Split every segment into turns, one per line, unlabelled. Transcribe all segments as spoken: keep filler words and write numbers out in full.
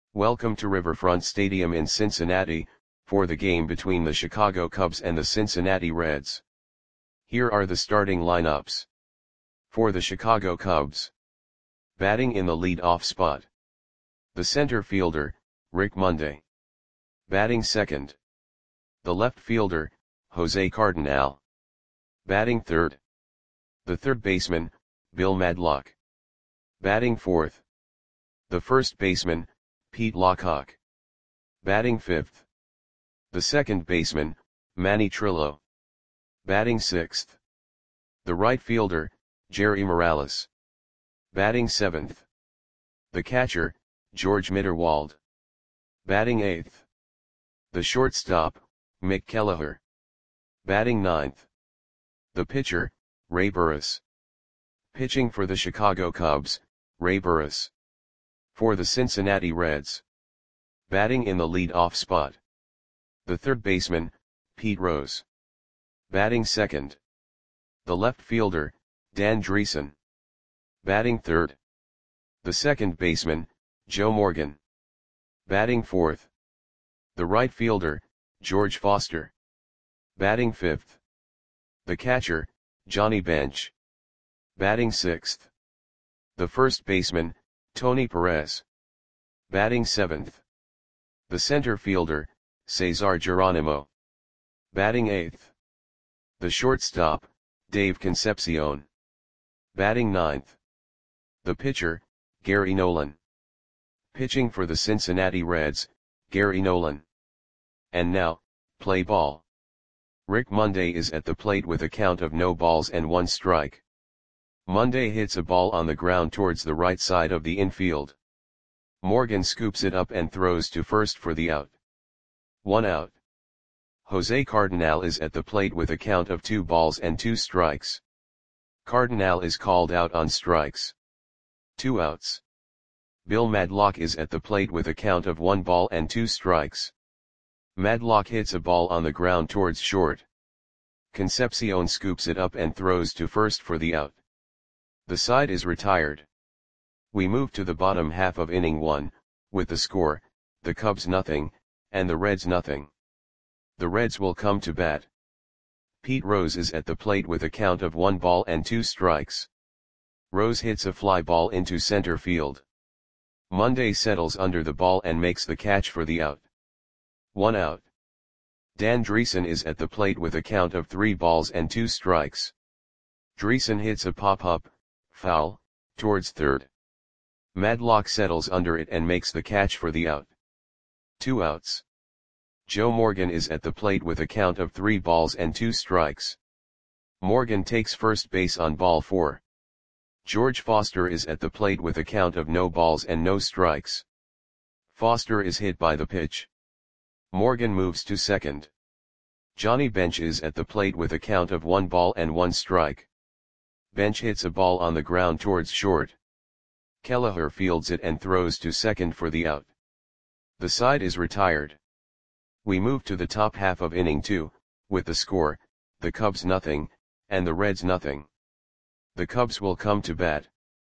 Welcome to Riverfront Stadium in Cincinnati, for the game between the Chicago Cubs and the Cincinnati Reds. Here are the starting lineups. For the Chicago Cubs. Batting in the lead-off spot. The center fielder, Rick Monday. Batting second. The left fielder, Jose Cardinal. Batting third. The third baseman, Bill Madlock. Batting fourth. The first baseman, Pete Lockhart. Batting fifth. The second baseman, Manny Trillo. Batting sixth. The right fielder, Jerry Morales. Batting seventh. The catcher, George Mitterwald. Batting eighth. The shortstop, Mick Kelleher. Batting ninth. The pitcher, Ray Burris. Pitching for the Chicago Cubs, Ray Burris. For the Cincinnati Reds. Batting in the lead-off spot. The third baseman, Pete Rose. Batting second. The left fielder, Dan Driessen. Batting third. The second baseman, Joe Morgan. Batting fourth. The right fielder, George Foster. Batting fifth. The catcher, Johnny Bench. Batting sixth. The first baseman, Tony Perez. Batting seventh. The center fielder, Cesar Geronimo. Batting eighth. The shortstop, Dave Concepcion. Batting ninth. The pitcher, Gary Nolan. Pitching for the Cincinnati Reds, Gary Nolan. And now, play ball. Rick Monday is at the plate with a count of no balls and one strike. Monday hits a ball on the ground towards the right side of the infield. Morgan scoops it up and throws to first for the out. One out. Jose Cardinal is at the plate with a count of two balls and two strikes. Cardinal is called out on strikes. Two outs. Bill Madlock is at the plate with a count of one ball and two strikes. Madlock hits a ball on the ground towards short. Concepcion scoops it up and throws to first for the out. The side is retired. We move to the bottom half of inning one, with the score, the Cubs nothing, and the Reds nothing. The Reds will come to bat. Pete Rose is at the plate with a count of one ball and two strikes. Rose hits a fly ball into center field. Monday settles under the ball and makes the catch for the out. One out. Dan Driessen is at the plate with a count of three balls and two strikes. Driessen hits a pop-up, foul, towards third. Madlock settles under it and makes the catch for the out. Two outs. Joe Morgan is at the plate with a count of three balls and two strikes. Morgan takes first base on ball four. George Foster is at the plate with a count of no balls and no strikes. Foster is hit by the pitch. Morgan moves to second. Johnny Bench is at the plate with a count of one ball and one strike. Bench hits a ball on the ground towards short. Kelleher fields it and throws to second for the out. The side is retired. We move to the top half of inning two, with the score, the Cubs nothing, and the Reds nothing. The Cubs will come to bat.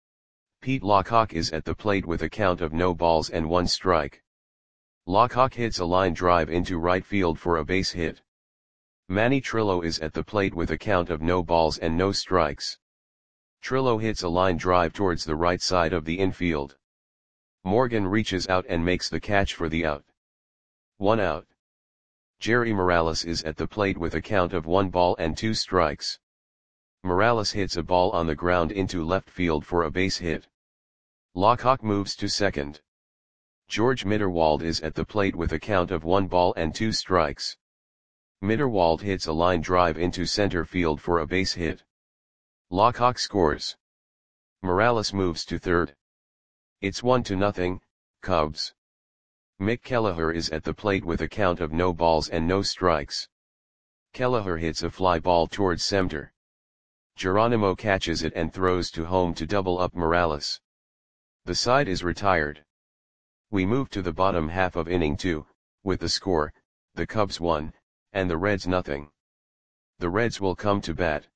Pete Lockhart is at the plate with a count of no balls and one strike. Lockhart hits a line drive into right field for a base hit. Manny Trillo is at the plate with a count of no balls and no strikes. Trillo hits a line drive towards the right side of the infield. Morgan reaches out and makes the catch for the out. One out. Jerry Morales is at the plate with a count of one ball and two strikes. Morales hits a ball on the ground into left field for a base hit. Lockhart moves to second. George Mitterwald is at the plate with a count of one ball and two strikes. Mitterwald hits a line drive into center field for a base hit. Lockhart scores. Morales moves to third. It's one to nothing, Cubs. Mick Kelleher is at the plate with a count of no balls and no strikes. Kelleher hits a fly ball towards center. Geronimo catches it and throws to home to double up Morales. The side is retired. We move to the bottom half of inning two, with the score, the Cubs one, and the Reds nothing. The Reds will come to bat.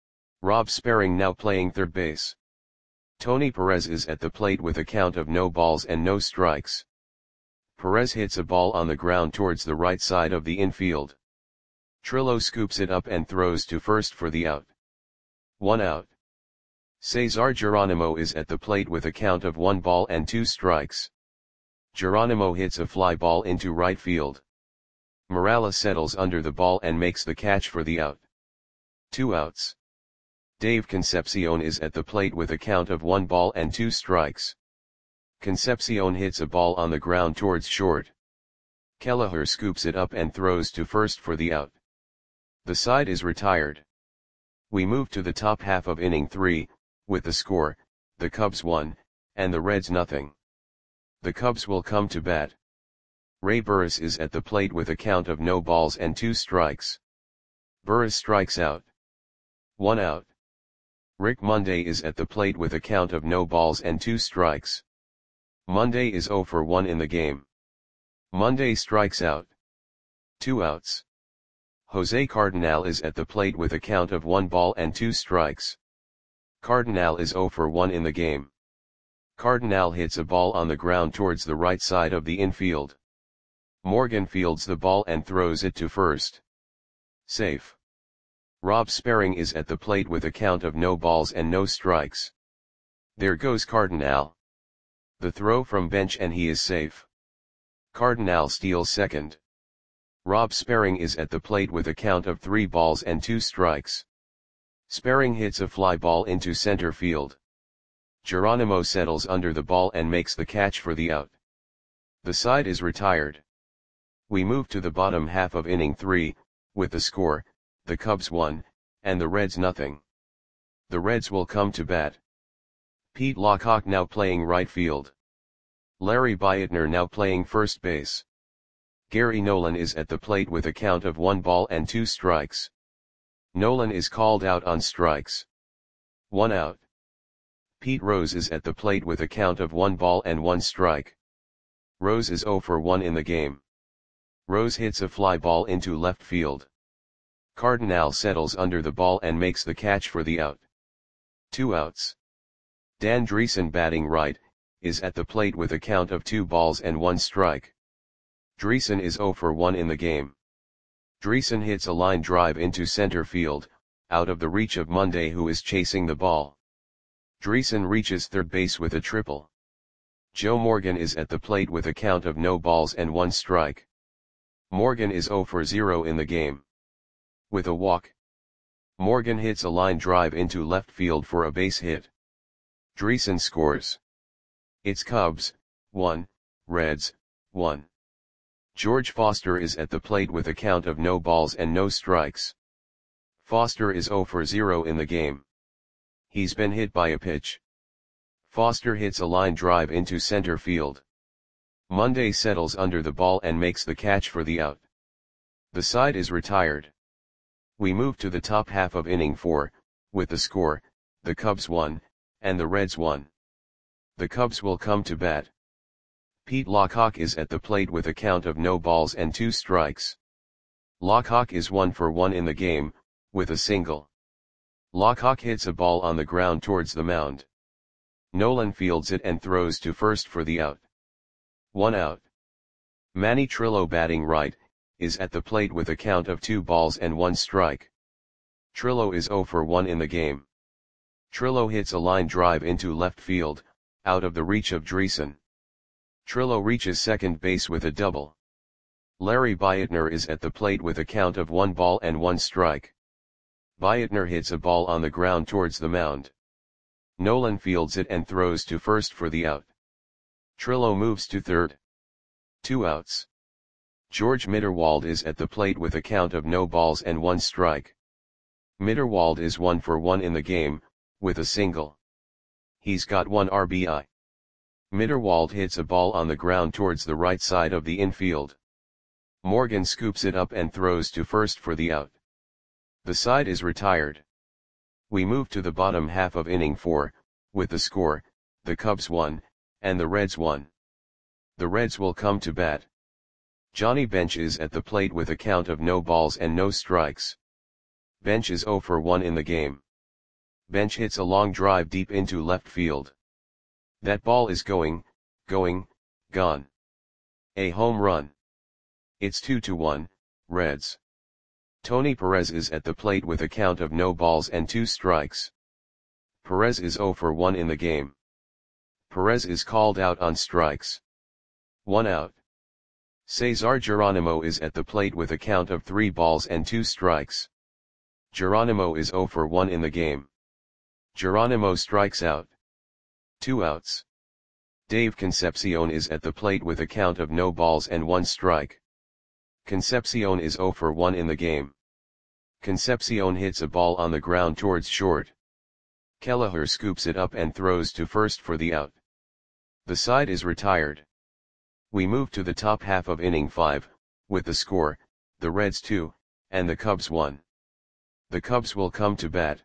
Rob Sperring now playing third base. Tony Perez is at the plate with a count of no balls and no strikes. Perez hits a ball on the ground towards the right side of the infield. Trillo scoops it up and throws to first for the out. One out. Cesar Geronimo is at the plate with a count of one ball and two strikes. Geronimo hits a fly ball into right field. Morales settles under the ball and makes the catch for the out. Two outs. Dave Concepcion is at the plate with a count of one ball and two strikes. Concepcion hits a ball on the ground towards short. Kelleher scoops it up and throws to first for the out. The side is retired. We move to the top half of inning three, with the score, the Cubs one, and the Reds nothing. The Cubs will come to bat. Ray Burris is at the plate with a count of no balls and two strikes. Burris strikes out. One out. Rick Monday is at the plate with a count of no balls and two strikes. Monday is oh for one in the game. Monday strikes out. Two outs. Jose Cardinal is at the plate with a count of one ball and two strikes. Cardinal is oh for one in the game. Cardinal hits a ball on the ground towards the right side of the infield. Morgan fields the ball and throws it to first. Safe. Rob Sperring is at the plate with a count of no balls and no strikes. There goes Cardinal. The throw from bench and he is safe. Cardinal steals second. Rob Sperring is at the plate with a count of three balls and two strikes. Sperring hits a fly ball into center field. Geronimo settles under the ball and makes the catch for the out. The side is retired. We move to the bottom half of inning three, with the score, the Cubs one, and the Reds nothing. The Reds will come to bat. Pete Lockhawk now playing right field. Larry Beitner now playing first base. Gary Nolan is at the plate with a count of one ball and two strikes. Nolan is called out on strikes. One out. Pete Rose is at the plate with a count of one ball and one strike. Rose is oh for one in the game. Rose hits a fly ball into left field. Cardinal settles under the ball and makes the catch for the out. Two outs. Dan Dreesen batting right, is at the plate with a count of two balls and one strike. Dreesen is oh for one in the game. Dreesen hits a line drive into center field, out of the reach of Monday who is chasing the ball. Dreesen reaches third base with a triple. Joe Morgan is at the plate with a count of no balls and one strike. Morgan is oh for zero in the game. With a walk. Morgan hits a line drive into left field for a base hit. Dreesen scores. It's Cubs, one, Reds, one. George Foster is at the plate with a count of no balls and no strikes. Foster is oh for zero in the game. He's been hit by a pitch. Foster hits a line drive into center field. Monday settles under the ball and makes the catch for the out. The side is retired. We move to the top half of inning four, with the score, the Cubs one, and the Reds one. The Cubs will come to bat. Pete Lockhawk is at the plate with a count of no balls and two strikes. Lockhawk is one for one in the game, with a single. Lockhawk hits a ball on the ground towards the mound. Nolan fields it and throws to first for the out. One out. Manny Trillo batting right, is at the plate with a count of two balls and one strike. Trillo is oh for one in the game. Trillo hits a line drive into left field, out of the reach of Dreesen. Trillo reaches second base with a double. Larry Beitner is at the plate with a count of one ball and one strike. Beitner hits a ball on the ground towards the mound. Nolan fields it and throws to first for the out. Trillo moves to third. Two outs. George Mitterwald is at the plate with a count of no balls and one strike. Mitterwald is one for one in the game, with a single. He's got one R B I. Mitterwald hits a ball on the ground towards the right side of the infield. Morgan scoops it up and throws to first for the out. The side is retired. We move to the bottom half of inning four, with the score, the Cubs one, and the Reds one. The Reds will come to bat. Johnny Bench is at the plate with a count of no balls and no strikes. Bench is oh for one in the game. Bench hits a long drive deep into left field. That ball is going, going, gone. A home run. It's two to one, Reds. Tony Perez is at the plate with a count of no balls and two strikes. Perez is zero for one in the game. Perez is called out on strikes. One out. Cesar Geronimo is at the plate with a count of three balls and two strikes. Geronimo is zero for one in the game. Geronimo strikes out. Two outs. Dave Concepcion is at the plate with a count of no balls and one strike. Concepcion is zero for one in the game. Concepcion hits a ball on the ground towards short. Kelleher scoops it up and throws to first for the out. The side is retired. We move to the top half of inning five, with the score, the Reds two, and the Cubs one. The Cubs will come to bat.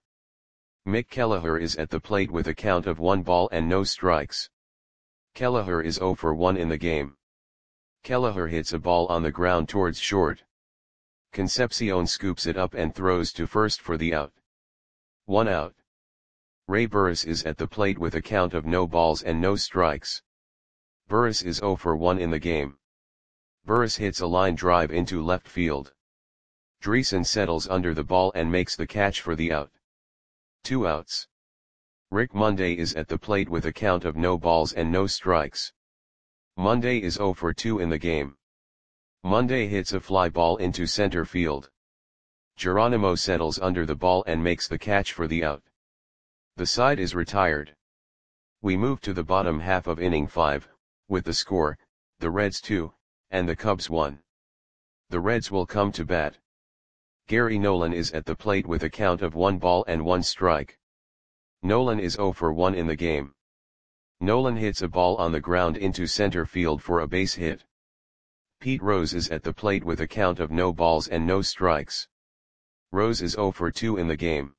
Mick Kelleher is at the plate with a count of one ball and no strikes. Kelleher is zero for one in the game. Kelleher hits a ball on the ground towards short. Concepcion scoops it up and throws to first for the out. One out. Ray Burris is at the plate with a count of no balls and no strikes. Burris is zero for one in the game. Burris hits a line drive into left field. Dreesen settles under the ball and makes the catch for the out. Two outs. Rick Monday is at the plate with a count of no balls and no strikes. Monday is zero for two in the game. Monday hits a fly ball into center field. Geronimo settles under the ball and makes the catch for the out. The side is retired. We move to the bottom half of inning five, with the score, the Reds two, and the Cubs one. The Reds will come to bat. Gary Nolan is at the plate with a count of one ball and one strike. Nolan is zero for one in the game. Nolan hits a ball on the ground into center field for a base hit. Pete Rose is at the plate with a count of no balls and no strikes. Rose is zero for two in the game.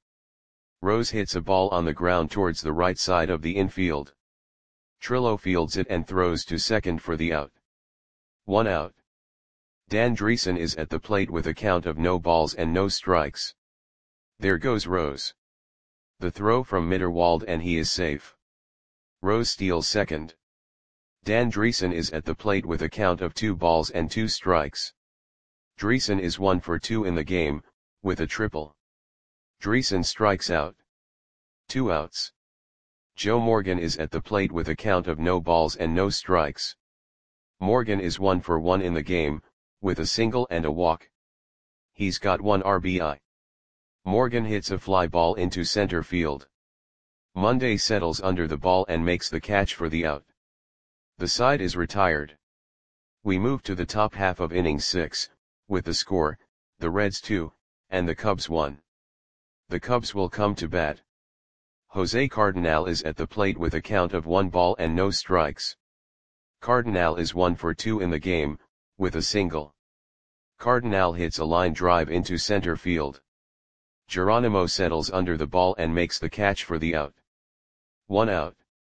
Rose hits a ball on the ground towards the right side of the infield. Trillo fields it and throws to second for the out. One out. Dan Dreesen is at the plate with a count of no balls and no strikes. There goes Rose. The throw from Mitterwald and he is safe. Rose steals second. Dan Dreesen is at the plate with a count of two balls and two strikes. Dreesen is one for two in the game, with a triple. Dreesen strikes out. Two outs. Joe Morgan is at the plate with a count of no balls and no strikes. Morgan is one for one in the game, with a single and a walk. He's got one R B I. Morgan hits a fly ball into center field. Monday settles under the ball and makes the catch for the out. The side is retired. We move to the top half of inning six, with the score, the Reds two, and the Cubs one. The Cubs will come to bat. Jose Cardenal is at the plate with a count of one ball and no strikes. Cardenal is one for two in the game, with a single. Cardenal hits a line drive into center field. Geronimo settles under the ball and makes the catch for the out. One out.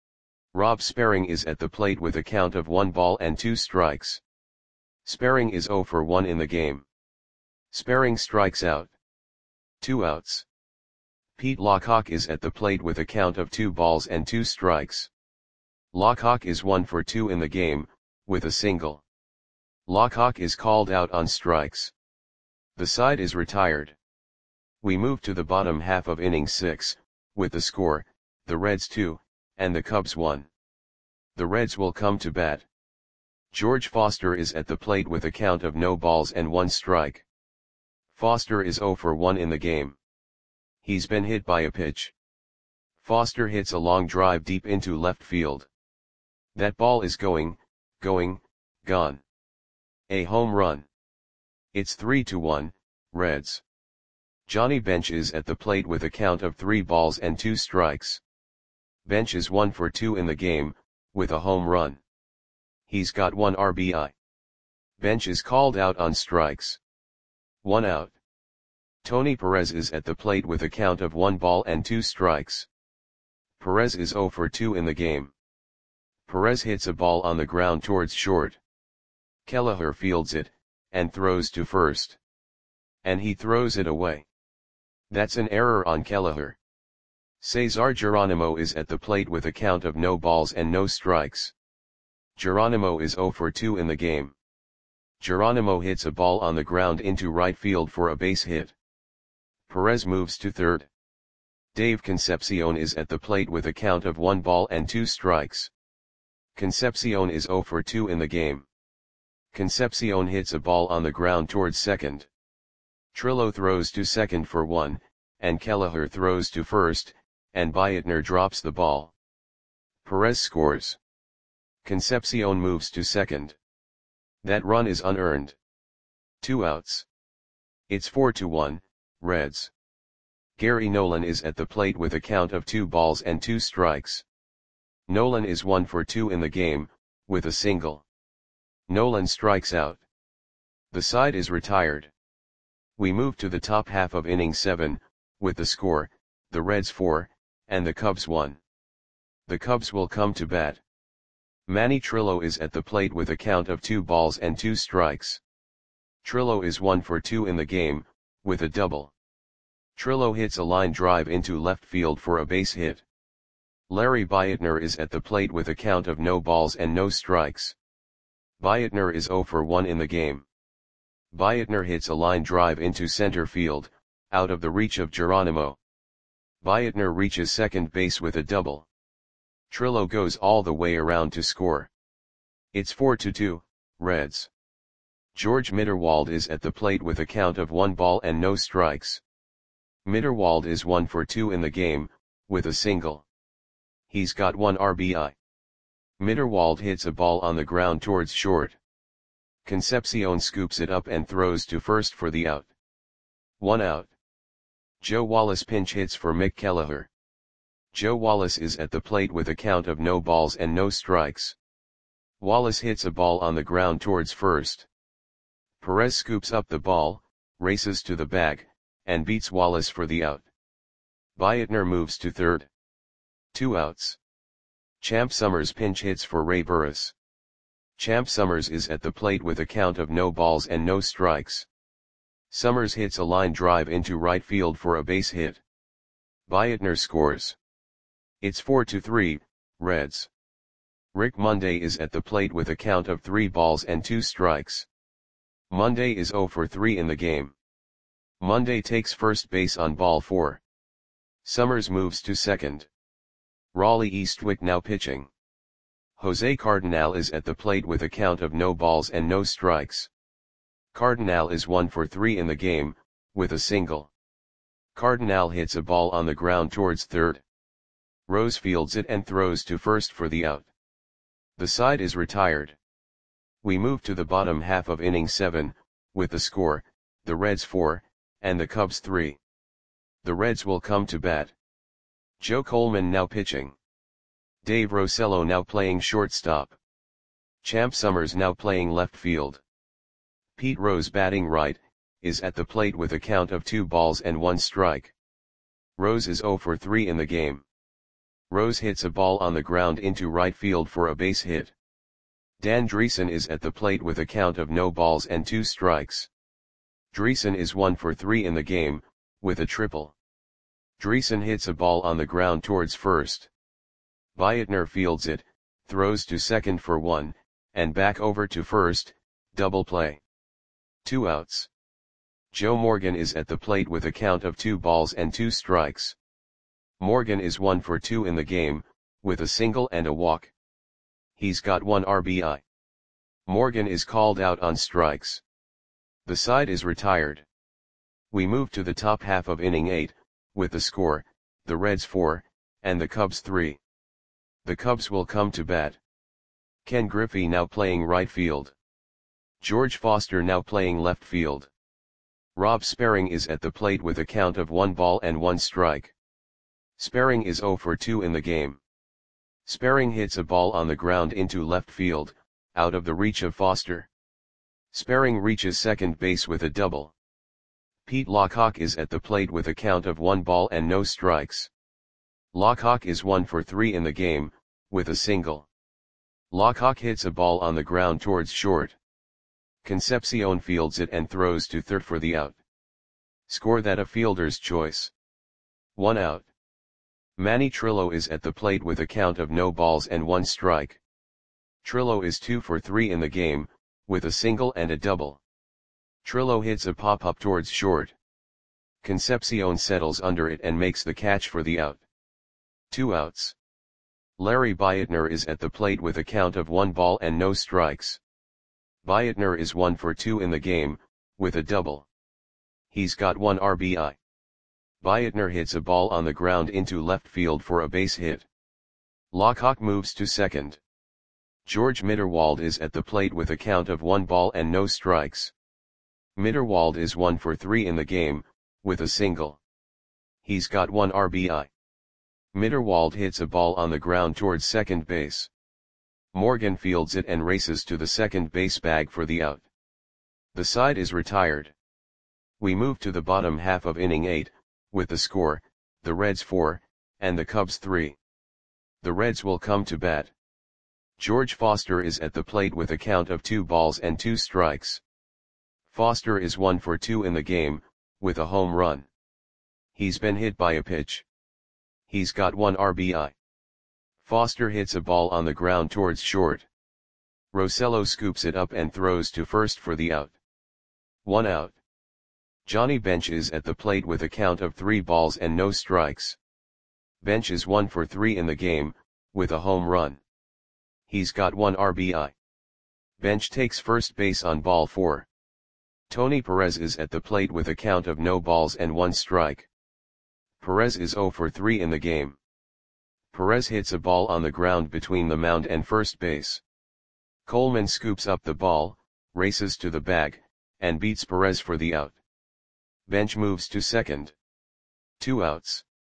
Rob Sperring is at the plate with a count of one ball and two strikes. Sperring is zero for one in the game. Sperring strikes out. Two outs. Pete Lockhawk is at the plate with a count of two balls and two strikes. Lockhawk is one for two in the game, with a single. Lockhawk is called out on strikes. The side is retired. We move to the bottom half of inning six, with the score, the Reds two, and the Cubs one. The Reds will come to bat. George Foster is at the plate with a count of no balls and one strike. Foster is zero for one in the game. He's been hit by a pitch. Foster hits a long drive deep into left field. That ball is going, going, gone. A home run. It's three to one, Reds. Johnny Bench is at the plate with a count of three balls and two strikes. Bench is one for two in the game, with a home run. He's got one R B I. Bench is called out on strikes. One out. Tony Perez is at the plate with a count of one ball and two strikes. Perez is zero for two in the game. Perez hits a ball on the ground towards short. Kelleher fields it, and throws to first. And he throws it away. That's an error on Kelleher. Cesar Geronimo is at the plate with a count of no balls and no strikes. Geronimo is zero for two in the game. Geronimo hits a ball on the ground into right field for a base hit. Perez moves to third. Dave Concepcion is at the plate with a count of one ball and two strikes. Concepcion is zero for two in the game. Concepcion hits a ball on the ground towards second. Trillo throws to second for one, and Kelleher throws to first, and Bietner drops the ball. Perez scores. Concepcion moves to second. That run is unearned. Two outs. It's four to one, Reds. Gary Nolan is at the plate with a count of two balls and two strikes. Nolan is one for two in the game, with a single. Nolan strikes out. The side is retired. We move to the top half of inning seven, with the score, the Reds four, and the Cubs one. The Cubs will come to bat. Manny Trillo is at the plate with a count of two balls and two strikes. Trillo is one for two in the game, with a double. Trillo hits a line drive into left field for a base hit. Larry Bietner is at the plate with a count of no balls and no strikes. Bietner is zero for one in the game. Bietner hits a line drive into center field, out of the reach of Geronimo. Bietner reaches second base with a double. Trillo goes all the way around to score. It's four to two, Reds. George Mitterwald is at the plate with a count of one ball and no strikes. Mitterwald is one for two in the game, with a single. He's got one R B I. Mitterwald hits a ball on the ground towards short. Concepcion scoops it up and throws to first for the out. One out. Joe Wallace pinch hits for Mick Kelleher. Joe Wallace is at the plate with a count of no balls and no strikes. Wallace hits a ball on the ground towards first. Perez scoops up the ball, races to the bag, and beats Wallace for the out. Bietner moves to third. Two outs. Champ Summers pinch hits for Ray Burris. Champ Summers is at the plate with a count of no balls and no strikes. Summers hits a line drive into right field for a base hit. Bietner scores. It's four to three, Reds. Rick Monday is at the plate with a count of three balls and two strikes. Monday is zero for three in the game. Monday takes first base on ball four. Summers moves to second. Raleigh Eastwick now pitching. Jose Cardinal is at the plate with a count of no balls and no strikes. Cardinal is one for three in the game, with a single. Cardinal hits a ball on the ground towards third. Rose fields it and throws to first for the out. The side is retired. We move to the bottom half of inning seven, with the score, the Reds four, and the Cubs three. The Reds will come to bat. Joe Coleman now pitching. Dave Rosello now playing shortstop. Champ Summers now playing left field. Pete Rose batting right, is at the plate with a count of two balls and one strike. Rose is zero for three in the game. Rose hits a ball on the ground into right field for a base hit. Dan Dreesen is at the plate with a count of no balls and two strikes. Dreesen is one for three in the game, with a triple. Dreesen hits a ball on the ground towards first. Bietner fields it, throws to second for one, and back over to first, double play. Two outs. Joe Morgan is at the plate with a count of two balls and two strikes. Morgan is one for two in the game, with a single and a walk. He's got one R B I. Morgan is called out on strikes. The side is retired. We move to the top half of inning eight, with the score, the Reds four, and the Cubs three. The Cubs will come to bat. Ken Griffey now playing right field. George Foster now playing left field. Rob Sparring is at the plate with a count of one ball and one strike. Sparring is zero for two in the game. Sparring hits a ball on the ground into left field, out of the reach of Foster. Sparring reaches second base with a double. Pete Lockhawk is at the plate with a count of one ball and no strikes. Lockhawk is one for three in the game, with a single. Lockhawk hits a ball on the ground towards short. Concepcion fields it and throws to third for the out. Score that a fielder's choice. One out. Manny Trillo is at the plate with a count of no balls and one strike. Trillo is two for three in the game, with a single and a double. Trillo hits a pop-up towards short. Concepcion settles under it and makes the catch for the out. Two outs. Larry Bietner is at the plate with a count of one ball and no strikes. Bietner is one for two in the game, with a double. He's got one R B I. Bietner hits a ball on the ground into left field for a base hit. Lockhart moves to second. George Mitterwald is at the plate with a count of one ball and no strikes. Mitterwald is one for three in the game, with a single. He's got one R B I. Mitterwald hits a ball on the ground towards second base. Morgan fields it and races to the second base bag for the out. The side is retired. We move to the bottom half of inning eight, with the score, the Reds four, and the Cubs three. The Reds will come to bat. George Foster is at the plate with a count of two balls and two strikes. Foster is one for two in the game, with a home run. He's been hit by a pitch. He's got one R B I. Foster hits a ball on the ground towards short. Rosello scoops it up and throws to first for the out. One out. Johnny Bench is at the plate with a count of three balls and no strikes. Bench is one for three in the game, with a home run. He's got one R B I. Bench takes first base on ball four. Tony Perez is at the plate with a count of no balls and one strike. Perez is zero for three in the game. Perez hits a ball on the ground between the mound and first base. Coleman scoops up the ball, races to the bag, and beats Perez for the out. Bench moves to second. Two outs.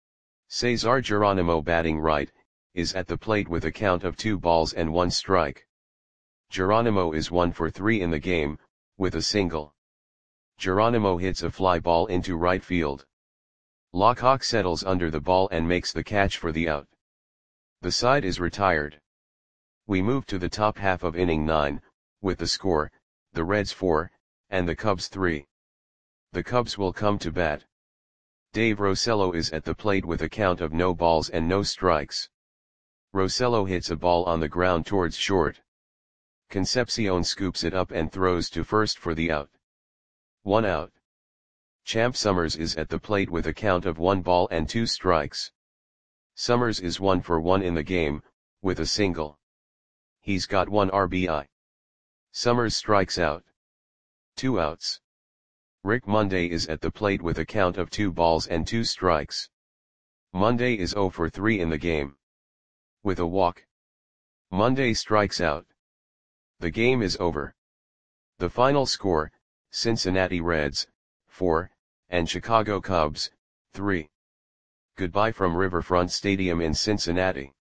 Cesar Geronimo, batting right, is at the plate with a count of two balls and one strike. Geronimo is one for three in the game, with a single. Geronimo hits a fly ball into right field. Lockhart settles under the ball and makes the catch for the out. The side is retired. We move to the top half of inning nine, with the score, the Reds four, and the Cubs three. The Cubs will come to bat. Dave Rosello is at the plate with a count of no balls and no strikes. Rosello hits a ball on the ground towards short. Concepcion scoops it up and throws to first for the out. One out. Champ Summers is at the plate with a count of one ball and two strikes. Summers is one for one in the game, with a single. He's got one R B I. Summers strikes out. Two outs. Rick Monday is at the plate with a count of two balls and two strikes. Monday is zero for three in the game. With a walk. Monday strikes out. The game is over. The final score, Cincinnati Reds, four, and Chicago Cubs, three. Goodbye from Riverfront Stadium in Cincinnati.